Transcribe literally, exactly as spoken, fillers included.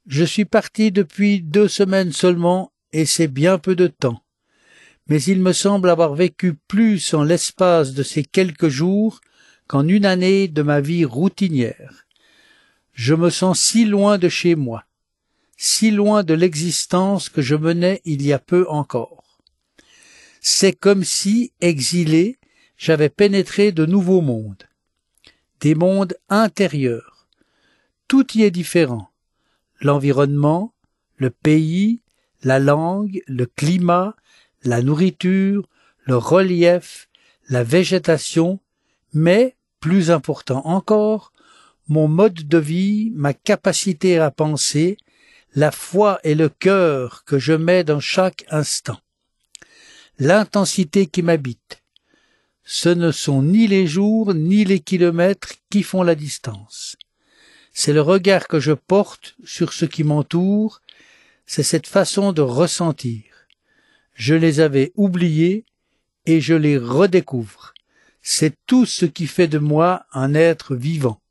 Je suis parti depuis deux semaines seulement, et c'est bien peu de temps. Mais il me semble avoir vécu plus en l'espace de ces quelques jours qu'en une année de ma vie routinière. Je me sens si loin de chez moi, si loin de l'existence que je menais il y a peu encore. C'est comme si, exilé, j'avais pénétré de nouveaux mondes, des mondes intérieurs. Tout y est différent. L'environnement, le pays, la langue, le climat, la nourriture, le relief, la végétation, mais, plus important encore, mon mode de vie, ma capacité à penser, la foi et le cœur que je mets dans chaque instant. L'intensité qui m'habite. Ce ne sont ni les jours ni les kilomètres qui font la distance. C'est le regard que je porte sur ce qui m'entoure, c'est cette façon de ressentir. Je les avais oubliés et je les redécouvre. C'est tout ce qui fait de moi un être vivant.